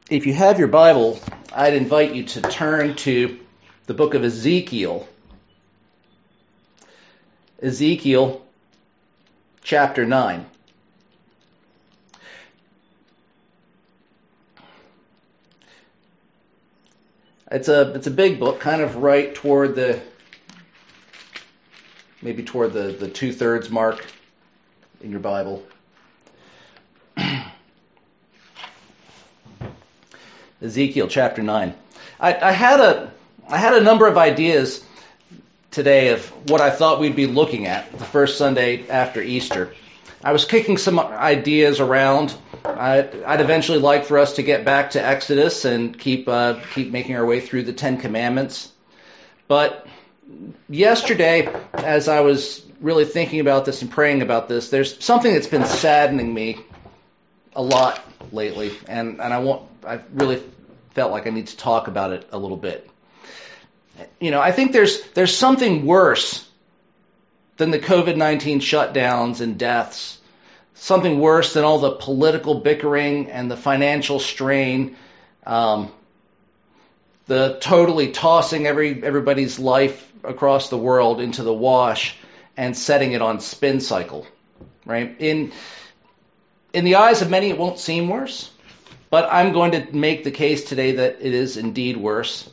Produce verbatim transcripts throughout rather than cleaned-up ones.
If you have your Bible, I'd invite you to turn to the book of Ezekiel. Ezekiel chapter nine. It's a it's a big book, kind of right toward the maybe toward the, the two-thirds mark in your Bible. Ezekiel chapter nine. I, I had a I had a number of ideas today of what I thought we'd be looking at the first Sunday after Easter. I was kicking some ideas around. I'd, I'd eventually like for us to get back to Exodus and keep uh, keep making our way through the Ten Commandments. But yesterday, as I was really thinking about this and praying about this, there's something that's been saddening me a lot lately, and, and I want I really felt like I need to talk about it a little bit. You know, I think there's there's something worse than the covid nineteen shutdowns and deaths, something worse than all the political bickering and the financial strain, um, the totally tossing every everybody's life across the world into the wash and setting it on spin cycle, right? In in the eyes of many, it won't seem worse, but I'm going to make the case today that it is indeed worse.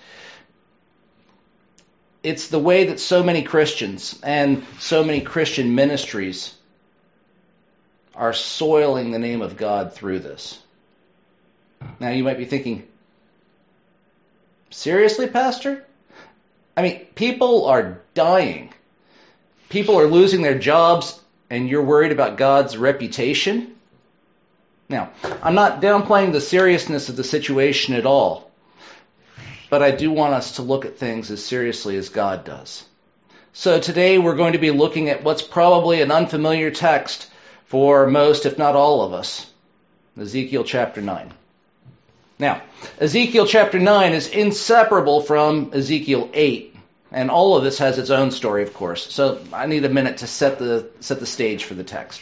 It's the way that so many Christians and so many Christian ministries are soiling the name of God through this. Now you might be thinking, seriously, Pastor? I mean, people are dying. People are losing their jobs, and you're worried about God's reputation? Now, I'm not downplaying the seriousness of the situation at all, but I do want us to look at things as seriously as God does. So today we're going to be looking at what's probably an unfamiliar text for most, if not all of us, Ezekiel chapter nine. Now, Ezekiel chapter nine is inseparable from Ezekiel eight, and all of this has its own story, of course. So I need a minute to set the set the stage for the text.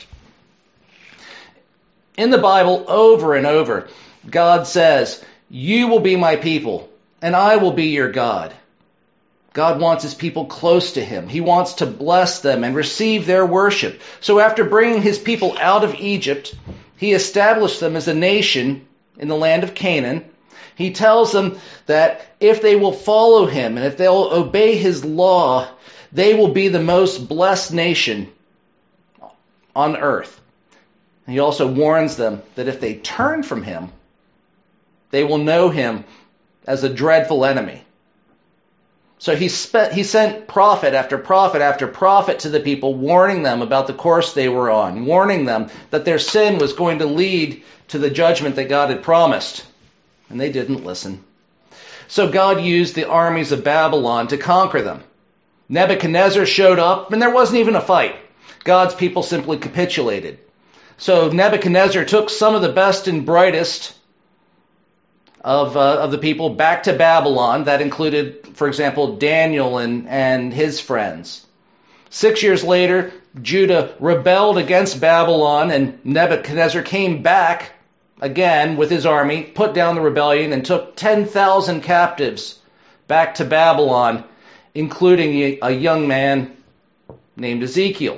In the Bible, over and over, God says, "You will be my people, and I will be your God." God wants his people close to him. He wants to bless them and receive their worship. So after bringing his people out of Egypt, he established them as a nation in the land of Canaan. He tells them that if they will follow him and if they'll obey his law, they will be the most blessed nation on earth. He also warns them that if they turn from him, they will know him as a dreadful enemy. So he spent, he sent prophet after prophet after prophet to the people, warning them about the course they were on, warning them that their sin was going to lead to the judgment that God had promised. And they didn't listen. So God used the armies of Babylon to conquer them. Nebuchadnezzar showed up, and there wasn't even a fight. God's people simply capitulated. So Nebuchadnezzar took some of the best and brightest of uh, of the people back to Babylon. That included, for example, Daniel and, and his friends. Six years later, Judah rebelled against Babylon, and Nebuchadnezzar came back again with his army, put down the rebellion, and took ten thousand captives back to Babylon, including a young man named Ezekiel.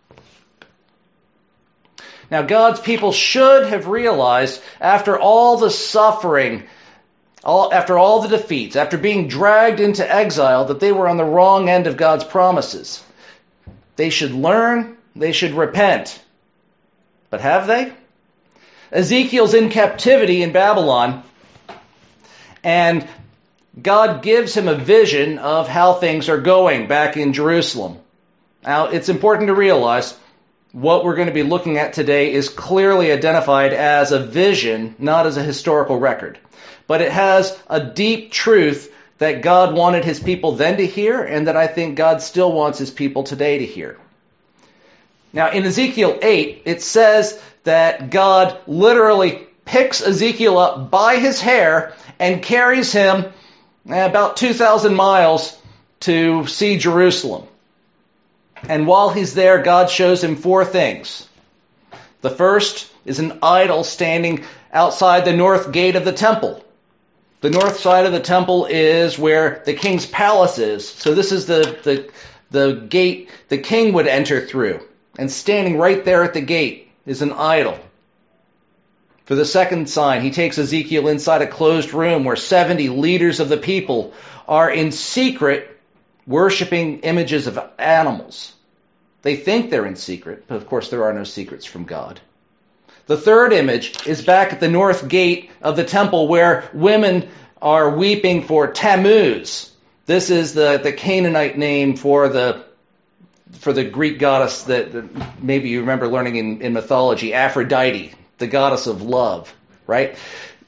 Now, God's people should have realized, after all the suffering, all, after all the defeats, after being dragged into exile, that they were on the wrong end of God's promises. They should learn, they should repent. But have they? Ezekiel's in captivity in Babylon, and God gives him a vision of how things are going back in Jerusalem. Now, it's important to realize what we're going to be looking at today is clearly identified as a vision, not as a historical record. But it has a deep truth that God wanted his people then to hear, and that I think God still wants his people today to hear. Now, in Ezekiel eight, it says that God literally picks Ezekiel up by his hair and carries him about two thousand miles to see Jerusalem. And while he's there, God shows him four things. The first is an idol standing outside the north gate of the temple. The north side of the temple is where the king's palace is. So this is the, the, the gate the king would enter through. And standing right there at the gate is an idol. For the second sign, he takes Ezekiel inside a closed room where seventy leaders of the people are in secret worshiping images of animals. They think they're in secret, but of course there are no secrets from God. The third image is back at the north gate of the temple where women are weeping for Tammuz. This is the, the Canaanite name for the for the Greek goddess that, that maybe you remember learning in, in mythology, Aphrodite, the goddess of love, right?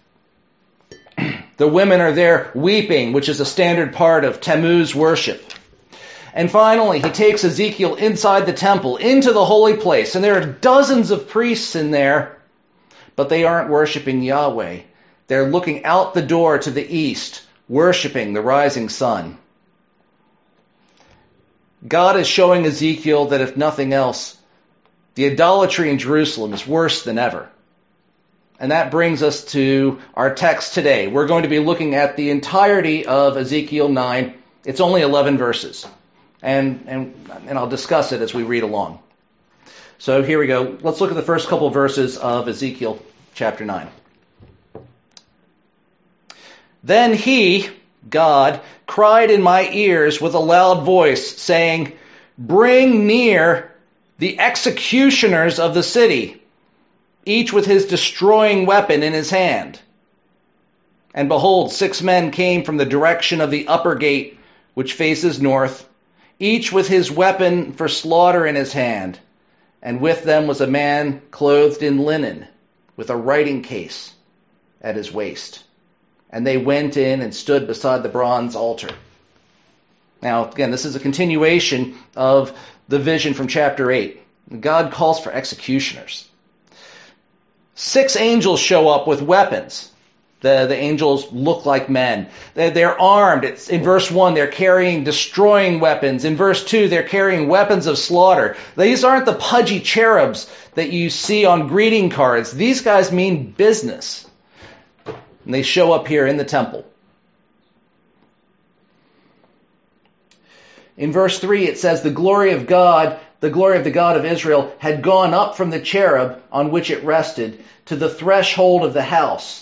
The women are there weeping, which is a standard part of Tammuz worship. And finally, he takes Ezekiel inside the temple, into the holy place, and there are dozens of priests in there, but they aren't worshiping Yahweh. They're looking out the door to the east, worshiping the rising sun. God is showing Ezekiel that if nothing else, the idolatry in Jerusalem is worse than ever. And that brings us to our text today. We're going to be looking at the entirety of Ezekiel nine. It's only eleven verses. And, and, and I'll discuss it as we read along. So here we go. Let's look at the first couple verses of Ezekiel chapter nine. Then he, God, cried in my ears with a loud voice, saying, "Bring near the executioners of the city, each with his destroying weapon in his hand." And behold, six men came from the direction of the upper gate, which faces north, each with his weapon for slaughter in his hand. And with them was a man clothed in linen, with a writing case at his waist. And they went in and stood beside the bronze altar. Now, again, this is a continuation of the vision from chapter eight. God calls for executioners. Six angels show up with weapons. The, the angels look like men. They're, they're armed. It's, in verse one, they're carrying destroying weapons. In verse two, they're carrying weapons of slaughter. These aren't the pudgy cherubs that you see on greeting cards. These guys mean business. And they show up here in the temple. In verse three, it says, the glory of God, the glory of the God of Israel, had gone up from the cherub on which it rested to the threshold of the house.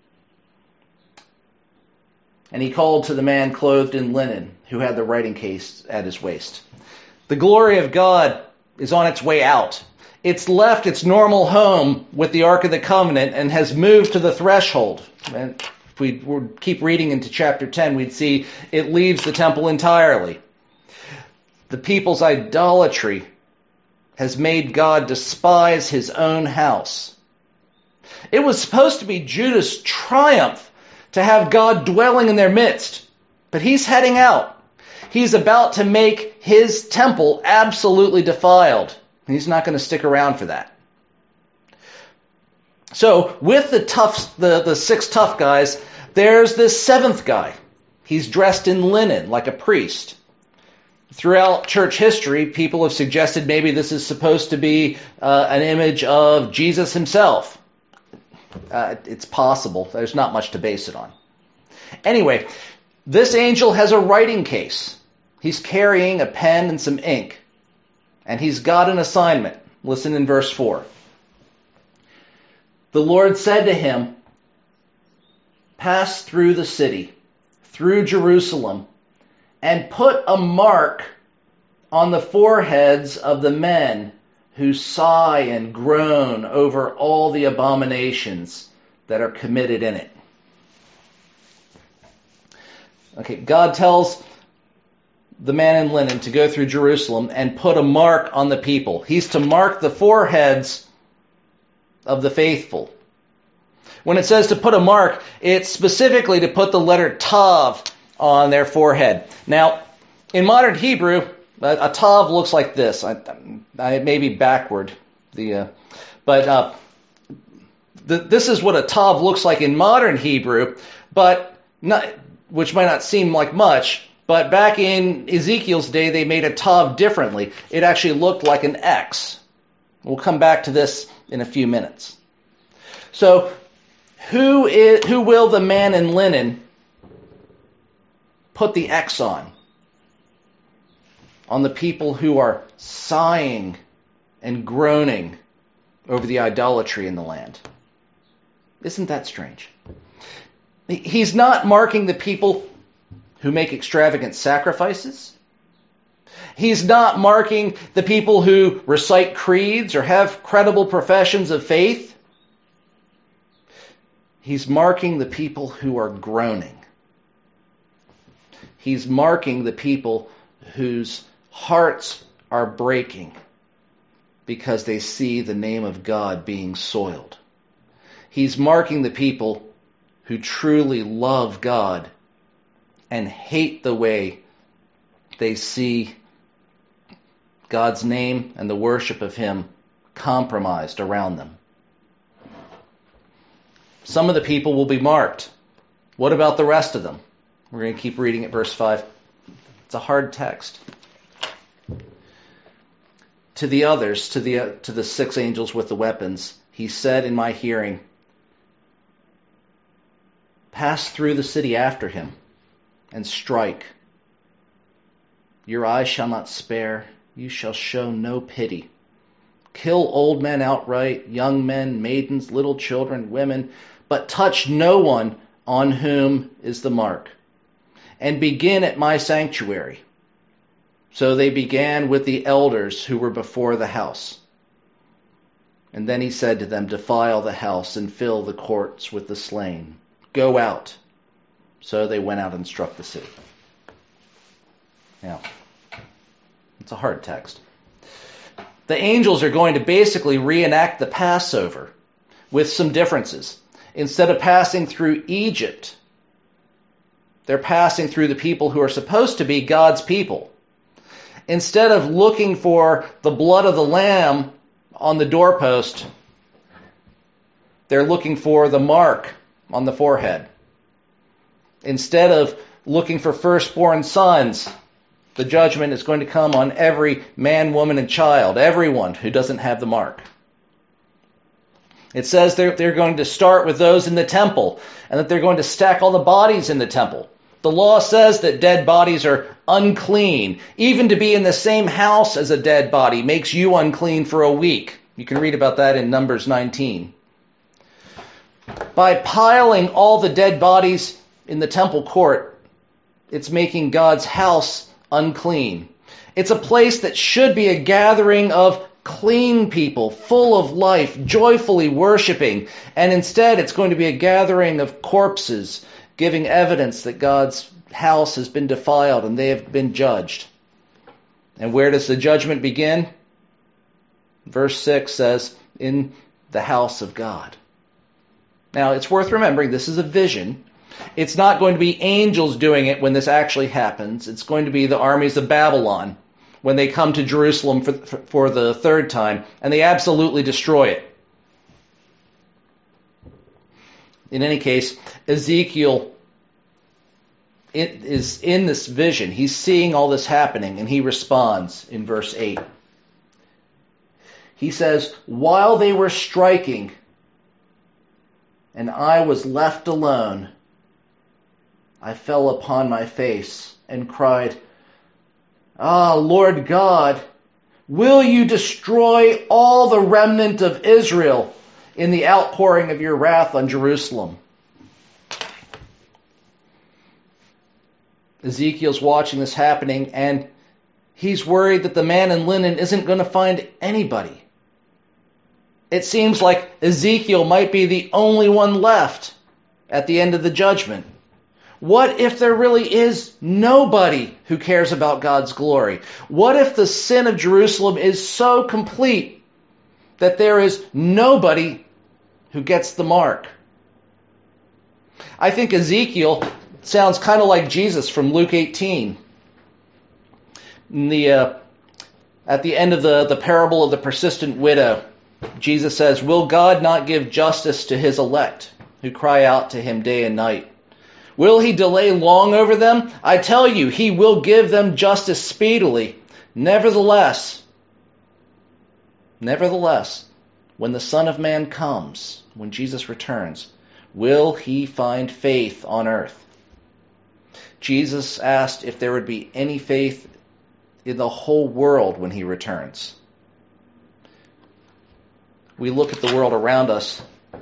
And he called to the man clothed in linen, who had the writing case at his waist. The glory of God is on its way out. It's left its normal home with the Ark of the Covenant and has moved to the threshold. And if we would keep reading into chapter ten, we'd see it leaves the temple entirely. The people's idolatry has made God despise his own house. It was supposed to be Judah's triumph to have God dwelling in their midst, but he's heading out. He's about to make his temple absolutely defiled. He's not going to stick around for that. So, with the tough, the, the six tough guys, there's this seventh guy. He's dressed in linen, like a priest. Throughout church history, people have suggested maybe this is supposed to be uh, an image of Jesus himself. Uh, it's possible. There's not much to base it on. Anyway, this angel has a writing case. He's carrying a pen and some ink. And he's got an assignment. Listen in verse four. The Lord said to him, "Pass through the city, through Jerusalem, and put a mark on the foreheads of the men who sigh and groan over all the abominations that are committed in it." Okay, God tells the man in linen to go through Jerusalem and put a mark on the people. He's to mark the foreheads of the faithful. When it says to put a mark, it's specifically to put the letter Tav on their forehead. Now, in modern Hebrew, a, a Tav looks like this. I, I may be backward, the, uh, but uh, the, this is what a Tav looks like in modern Hebrew, but not, which might not seem like much. But back in Ezekiel's day, they made a Tav differently. It actually looked like an X. We'll come back to this in a few minutes. So, who is who will the man in linen put the X on? On the people who are sighing and groaning over the idolatry in the land. Isn't that strange? He's not marking the people who make extravagant sacrifices. He's not marking the people who recite creeds or have credible professions of faith. He's marking the people who are groaning. He's marking the people whose hearts are breaking because they see the name of God being soiled. He's marking the people who truly love God and hate the way they see God's name and the worship of Him compromised around them. Some of the people will be marked. What about the rest of them? We're going to keep reading at verse five. It's a hard text. To the others, to the uh, to the six angels with the weapons, he said in my hearing, pass through the city after him and strike. Your eyes shall not spare, you shall show no pity. Kill old men outright, young men, maidens, little children, women, but touch no one on whom is the mark. And begin at my sanctuary. So they began with the elders who were before the house. And then he said to them, defile the house and fill the courts with the slain. Go out. So they went out and struck the city. Now, it's a hard text. The angels are going to basically reenact the Passover with some differences. Instead of passing through Egypt, they're passing through the people who are supposed to be God's people. Instead of looking for the blood of the lamb on the doorpost, they're looking for the mark on the forehead. Instead of looking for firstborn sons, the judgment is going to come on every man, woman, and child, everyone who doesn't have the mark. It says they're, they're going to start with those in the temple, and that they're going to stack all the bodies in the temple. The law says that dead bodies are unclean. Even to be in the same house as a dead body makes you unclean for a week. You can read about that in Numbers nineteen. By piling all the dead bodies in the temple court, it's making God's house unclean. It's a place that should be a gathering of clean people, full of life, joyfully worshiping, and instead it's going to be a gathering of corpses, giving evidence that God's house has been defiled and they have been judged. And where does the judgment begin? Verse six says, in the house of God. Now, it's worth remembering this is a vision. It's not going to be angels doing it when this actually happens. It's going to be the armies of Babylon when they come to Jerusalem for, for, for the third time, and they absolutely destroy it. In any case, Ezekiel is in this vision. He's seeing all this happening, and he responds in verse eight. He says, while they were striking, and I was left alone, I fell upon my face and cried, Ah, Lord God, will you destroy all the remnant of Israel in the outpouring of your wrath on Jerusalem? Ezekiel's watching this happening, and he's worried that the man in linen isn't going to find anybody. It seems like Ezekiel might be the only one left at the end of the judgment. What if there really is nobody who cares about God's glory? What if the sin of Jerusalem is so complete that there is nobody who gets the mark? I think Ezekiel sounds kind of like Jesus from Luke eighteen. In the, uh, at the end of the, the parable of the persistent widow, Jesus says, will God not give justice to his elect who cry out to him day and night? Will he delay long over them? I tell you, he will give them justice speedily. Nevertheless, nevertheless, when the Son of Man comes, when Jesus returns, will he find faith on earth? Jesus asked if there would be any faith in the whole world when he returns. We look at the world around us,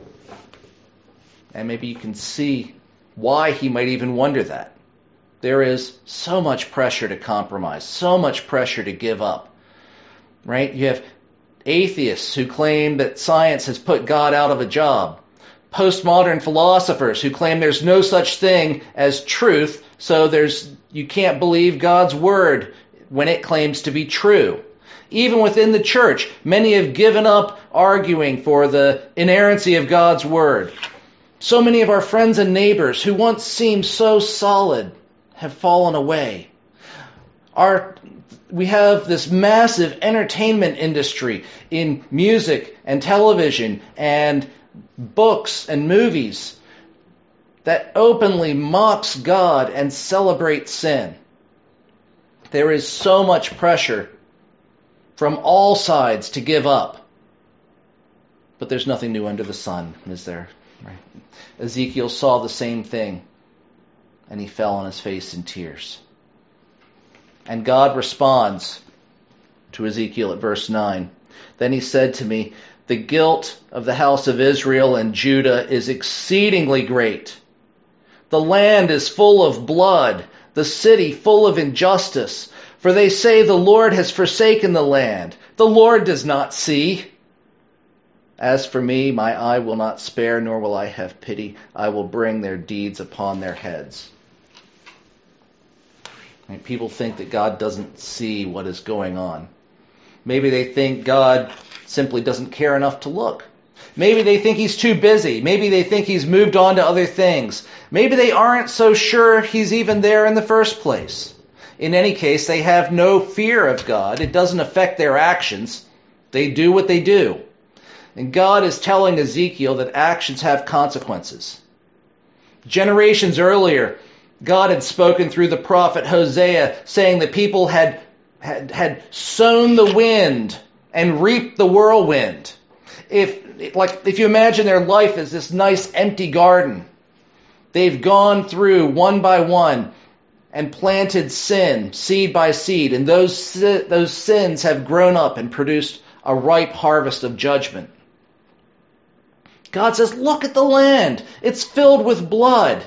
and maybe you can see why he might even wonder that. There is so much pressure to compromise, so much pressure to give up, right? You have atheists who claim that science has put God out of a job. Postmodern philosophers who claim there's no such thing as truth, so there's you can't believe God's word when it claims to be true. Even within the church, many have given up arguing for the inerrancy of God's word. So many of our friends and neighbors who once seemed so solid have fallen away. Our We have this massive entertainment industry in music and television and books and movies that openly mocks God and celebrates sin. There is so much pressure from all sides to give up. But there's nothing new under the sun, is there? Right? Ezekiel saw the same thing, and he fell on his face in tears. And God responds to Ezekiel at verse nine. Then he said to me, the guilt of the house of Israel and Judah is exceedingly great. The land is full of blood, the city full of injustice. For they say the Lord has forsaken the land. The Lord does not see. As for me, my eye will not spare, nor will I have pity. I will bring their deeds upon their heads. And people think that God doesn't see what is going on. Maybe they think God simply doesn't care enough to look. Maybe they think he's too busy. Maybe they think he's moved on to other things. Maybe they aren't so sure he's even there in the first place. In any case, they have no fear of God. It doesn't affect their actions. They do what they do. And God is telling Ezekiel that actions have consequences. Generations earlier, God had spoken through the prophet Hosea, saying that people had, had, had sown the wind and reaped the whirlwind. If, like, if you imagine their life as this nice empty garden, they've gone through one by one and planted sin, seed by seed, and those, those sins have grown up and produced a ripe harvest of judgment. God says, look at the land. It's filled with blood.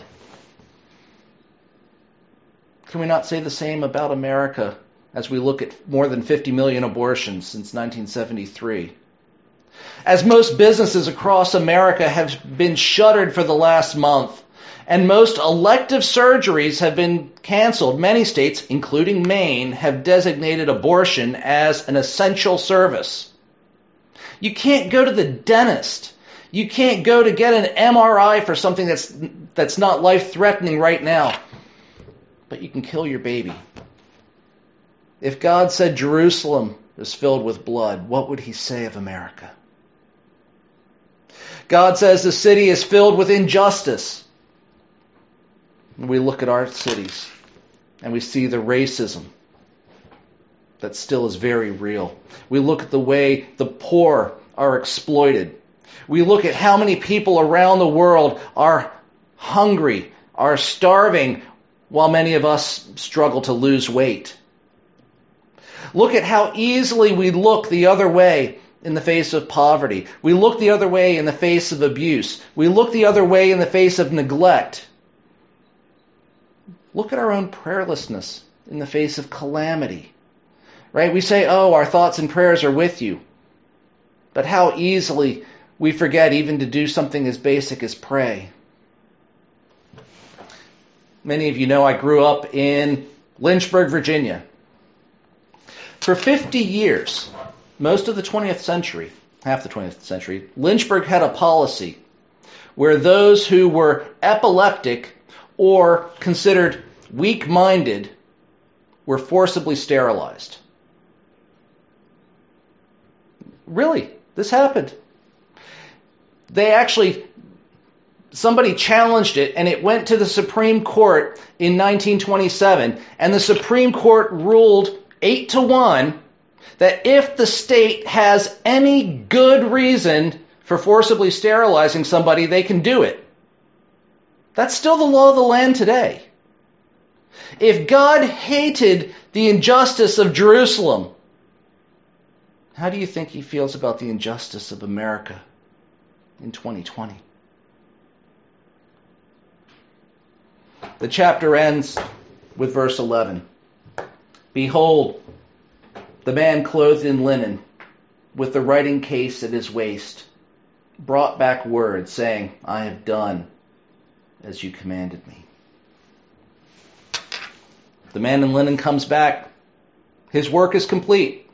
Can we not say the same about America as we look at more than fifty million abortions since nineteen seventy-three? As most businesses across America have been shuttered for the last month, and most elective surgeries have been canceled, many states, including Maine, have designated abortion as an essential service. You can't go to the dentist. You can't go to get an M R I for something that's that's not life-threatening right now. But you can kill your baby. If God said Jerusalem is filled with blood, what would he say of America? God says the city is filled with injustice. And we look at our cities and we see the racism that still is very real. We look at the way the poor are exploited. We look at how many people around the world are hungry, are starving, while many of us struggle to lose weight. Look at how easily we look the other way in the face of poverty. We look the other way in the face of abuse. We look the other way in the face of neglect. Look at our own prayerlessness in the face of calamity. Right? We say, oh, our thoughts and prayers are with you. But how easily we forget even to do something as basic as pray. Many of you know I grew up in Lynchburg, Virginia. For fifty years, most of the twentieth century, half the twentieth century, Lynchburg had a policy where those who were epileptic or considered weak-minded were forcibly sterilized. Really, this happened. They actually, somebody challenged it, and it went to the Supreme Court in nineteen twenty-seven, and the Supreme Court ruled eight to one that if the state has any good reason for forcibly sterilizing somebody, they can do it. That's still the law of the land today. If God hated the injustice of Jerusalem, how do you think he feels about the injustice of America in twenty twenty? The chapter ends with verse eleven. Behold, the man clothed in linen, with the writing case at his waist, brought back word, saying, I have done as you commanded me. The man in linen comes back. His work is complete.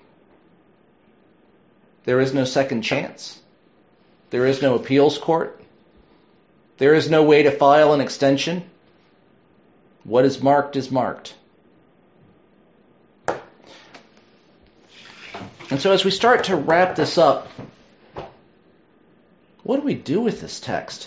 There is no second chance. There is no appeals court. There is no way to file an extension. What is marked is marked. And so as we start to wrap this up, what do we do with this text?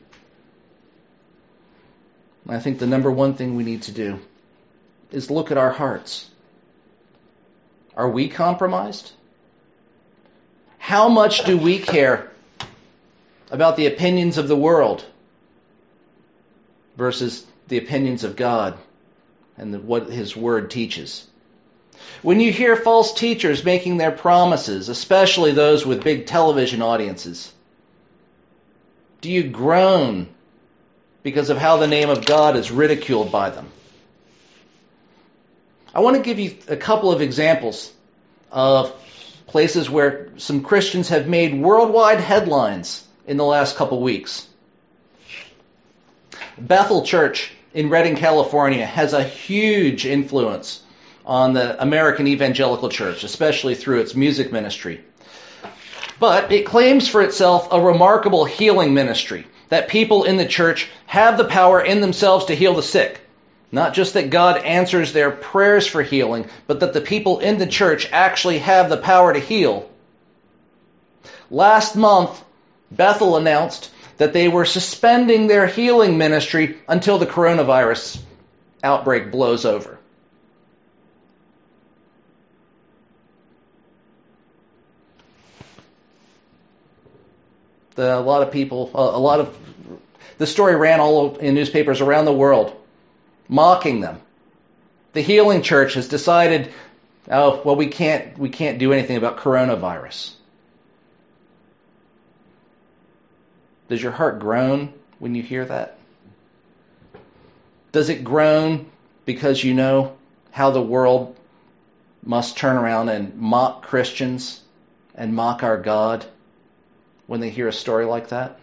I think the number one thing we need to do is look at our hearts. Are we compromised? How much do we care about the opinions of the world versus the opinions of God and the, what His Word teaches? When you hear false teachers making their promises, especially those with big television audiences, do you groan because of how the name of God is ridiculed by them? I want to give you a couple of examples of places where some Christians have made worldwide headlines in the last couple weeks. Bethel Church in Redding, California has a huge influence on the American evangelical church, especially through its music ministry. But it claims for itself a remarkable healing ministry, that people in the church have the power in themselves to heal the sick. Not just that God answers their prayers for healing, but that the people in the church actually have the power to heal. Last month, Bethel announced that they were suspending their healing ministry until the coronavirus outbreak blows over. The, a lot of people, a, a lot of, the story ran all in newspapers around the world, mocking them. The healing church has decided, oh, well, we can't, we can't do anything about coronavirus. Does your heart groan when you hear that? Does it groan because you know how the world must turn around and mock Christians and mock our God when they hear a story like that?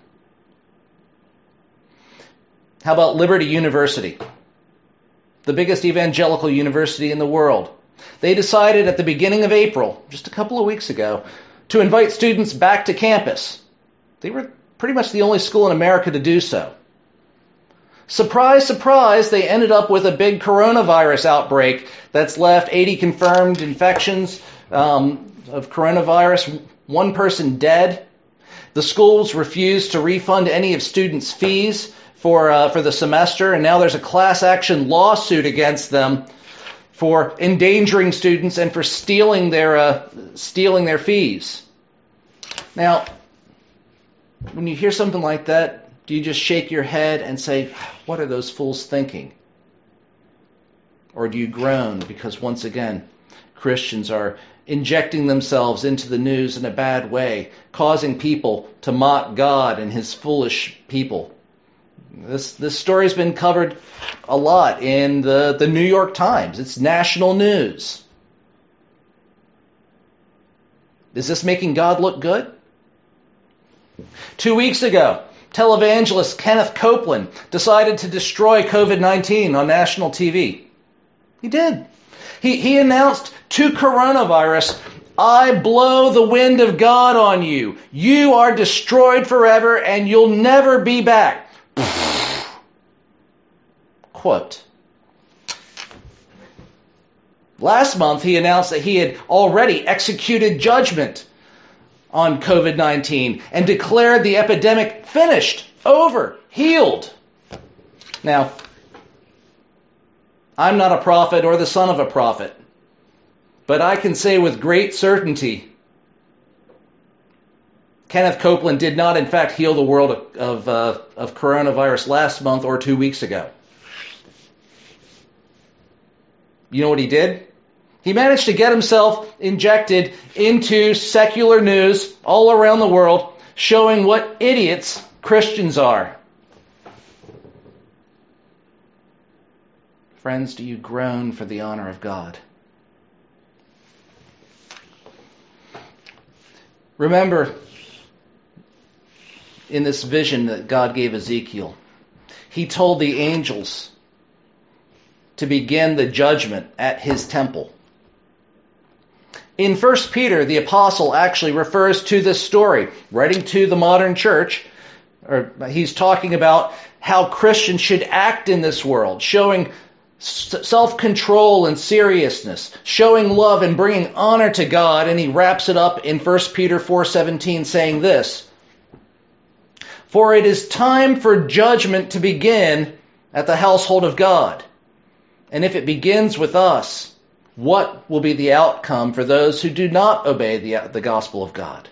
How about Liberty University, the biggest evangelical university in the world? They decided at the beginning of April, just a couple of weeks ago, to invite students back to campus. They were pretty much the only school in America to do so. Surprise, surprise, they ended up with a big coronavirus outbreak that's left eighty confirmed infections um, of coronavirus, one person dead. The schools refused to refund any of students' fees for uh, for the semester, and now there's a class action lawsuit against them for endangering students and for stealing their uh, stealing their fees. Now, when you hear something like that, do you just shake your head and say, what are those fools thinking? Or do you groan because, once again, Christians are injecting themselves into the news in a bad way, causing people to mock God and His foolish people? This this story's been covered a lot in the, the New York Times. It's national news. Is this making God look good? Two weeks ago, televangelist Kenneth Copeland decided to destroy covid nineteen on national T V. He did. He, he announced to coronavirus, I blow the wind of God on you. You are destroyed forever and you'll never be back. Quote. Last month, he announced that he had already executed judgment on covid nineteen and declared the epidemic finished, over, healed. Now, I'm not a prophet or the son of a prophet, But I can say with great certainty, Kenneth Copeland did not, in fact, heal the world of, of, uh, of coronavirus last month or two weeks ago. You know what he did? He managed to get himself injected into secular news all around the world, showing what idiots Christians are. Friends, do you groan for the honor of God? Remember, in this vision that God gave Ezekiel, he told the angels to begin the judgment at his temple. In First Peter, the apostle actually refers to this story, writing to the modern church, or he's talking about how Christians should act in this world, showing self-control and seriousness, showing love and bringing honor to God, and he wraps it up in First Peter four seventeen saying this, "For it is time for judgment to begin at the household of God. And if it begins with us, what will be the outcome for those who do not obey the, the gospel of God?"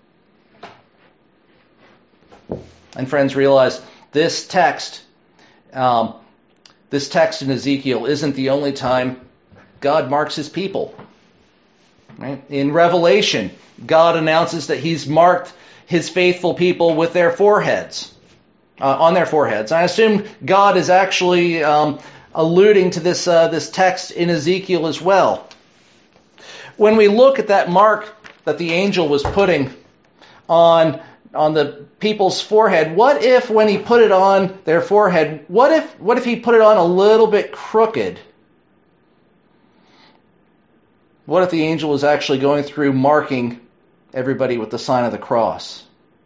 And friends, realize this text, um, this text in Ezekiel isn't the only time God marks his people. Right? In Revelation, God announces that he's marked his faithful people with their foreheads, uh, on their foreheads. I assume God is actually um, alluding to this uh, this text in Ezekiel as well. When we look at that mark that the angel was putting on on the people's forehead, what if when he put it on their forehead, what if what if he put it on a little bit crooked? What if the angel was actually going through marking everybody with the sign of the cross?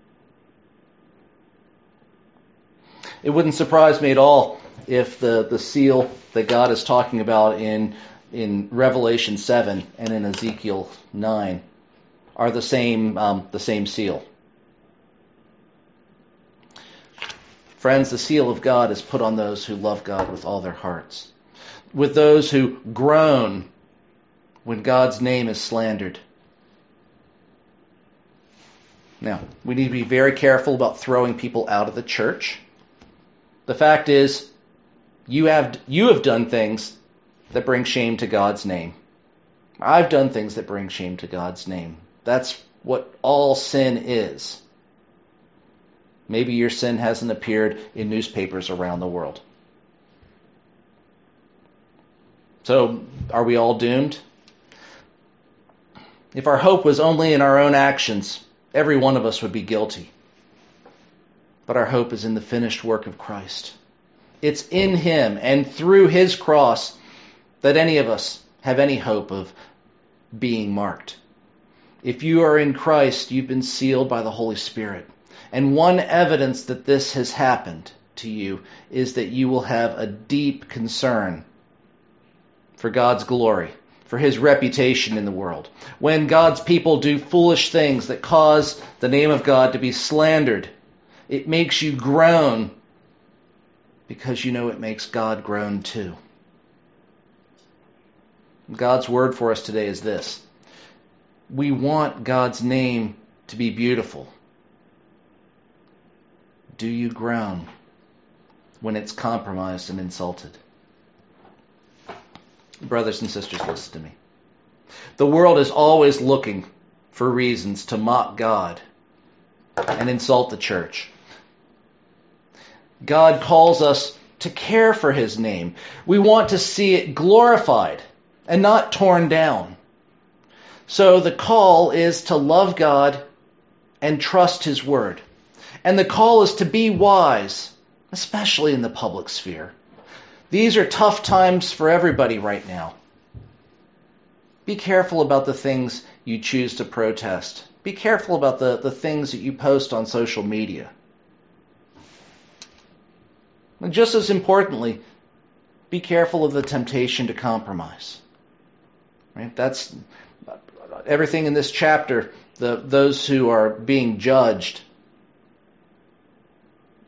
It wouldn't surprise me at all if the, the seal that God is talking about in, in Revelation seven and in Ezekiel nine are the same, um, the same seal. Friends, the seal of God is put on those who love God with all their hearts, with those who groan when God's name is slandered. Now, we need to be very careful about throwing people out of the church. The fact is, you have you have done things that bring shame to God's name. I've done things that bring shame to God's name. That's what all sin is. Maybe your sin hasn't appeared in newspapers around the world. So, are we all doomed? If our hope was only in our own actions, every one of us would be guilty. But our hope is in the finished work of Christ. It's in him and through his cross that any of us have any hope of being marked. If you are in Christ, you've been sealed by the Holy Spirit. And one evidence that this has happened to you is that you will have a deep concern for God's glory, for his reputation in the world. When God's people do foolish things that cause the name of God to be slandered, it makes you groan because you know it makes God groan too. God's word for us today is this. We want God's name to be beautiful. Do you groan when it's compromised and insulted? Brothers and sisters, listen to me. The world is always looking for reasons to mock God and insult the church. God calls us to care for his name. We want to see it glorified and not torn down. So the call is to love God and trust his word. And the call is to be wise, especially in the public sphere. These are tough times for everybody right now. Be careful about the things you choose to protest. Be careful about the, the things that you post on social media. And just as importantly, be careful of the temptation to compromise. Right? That's everything in this chapter. The, those who are being judged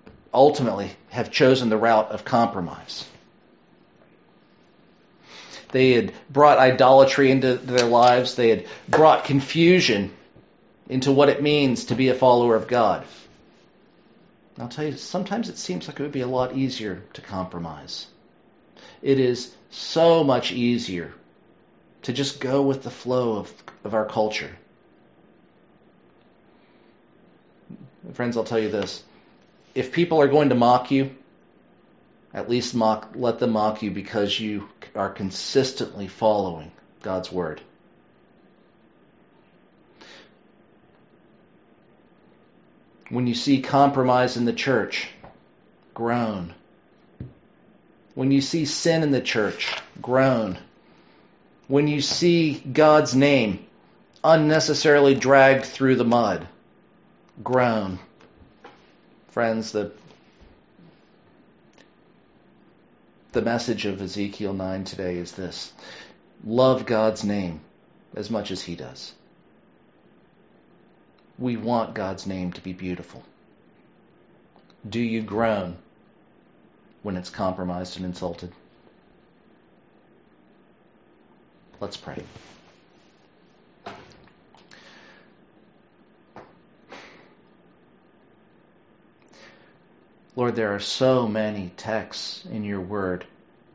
ultimately have chosen the route of compromise. They had brought idolatry into their lives. They had brought confusion into what it means to be a follower of God. I'll tell you, sometimes it seems like it would be a lot easier to compromise. It is so much easier to just go with the flow of, of our culture. Friends, I'll tell you this. If people are going to mock you, at least mock, let them mock you because you are consistently following God's word. When you see compromise in the church, groan. When you see sin in the church, groan. When you see God's name unnecessarily dragged through the mud, groan. Friends, the, the message of Ezekiel nine today is this. Love God's name as much as He does. We want God's name to be beautiful. Do you groan when it's compromised and insulted? Let's pray. Lord, there are so many texts in your word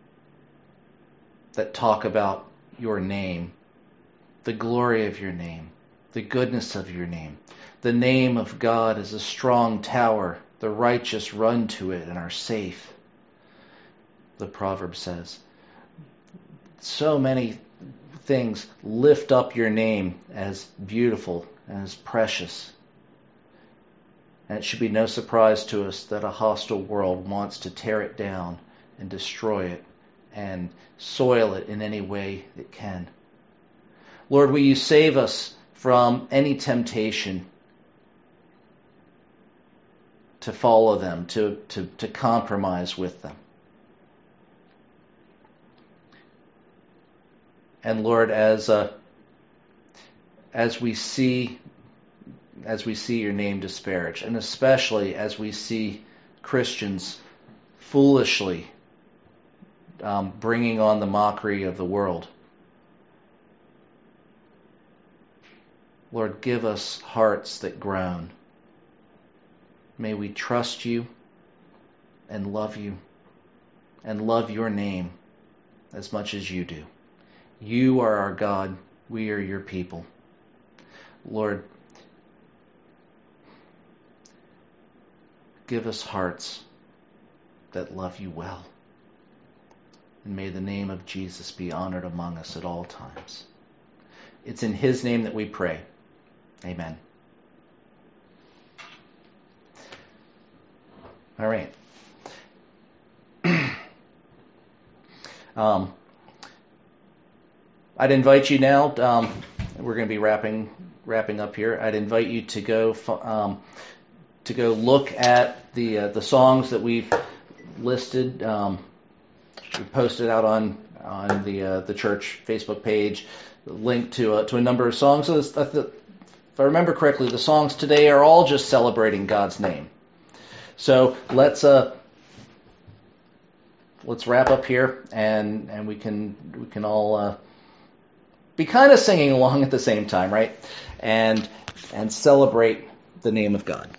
that talk about your name, the glory of your name, the goodness of your name. The name of God is a strong tower. The righteous run to it and are safe, the proverb says. So many things lift up your name as beautiful and as precious. And it should be no surprise to us that a hostile world wants to tear it down and destroy it and soil it in any way it can. Lord, will you save us from any temptation to follow them, to, to, to compromise with them. And Lord, as uh, as we see as we see your name disparaged, and especially as we see Christians foolishly um, bringing on the mockery of the world, Lord, give us hearts that groan. May we trust you and love you and love your name as much as you do. You are our God. We are your people. Lord, give us hearts that love you well. And may the name of Jesus be honored among us at all times. It's in his name that we pray. Amen. All right. um, I'd invite you now. Um, we're going to be wrapping wrapping up here. I'd invite you to go um, to go look at the uh, the songs that we've listed. Um, we posted out on on the uh, the church Facebook page, link to uh, to a number of songs. So this, uh, the, if I remember correctly, the songs today are all just celebrating God's name. So let's uh, let's wrap up here, and and we can we can all uh, be kind of singing along at the same time, right? And and celebrate the name of God.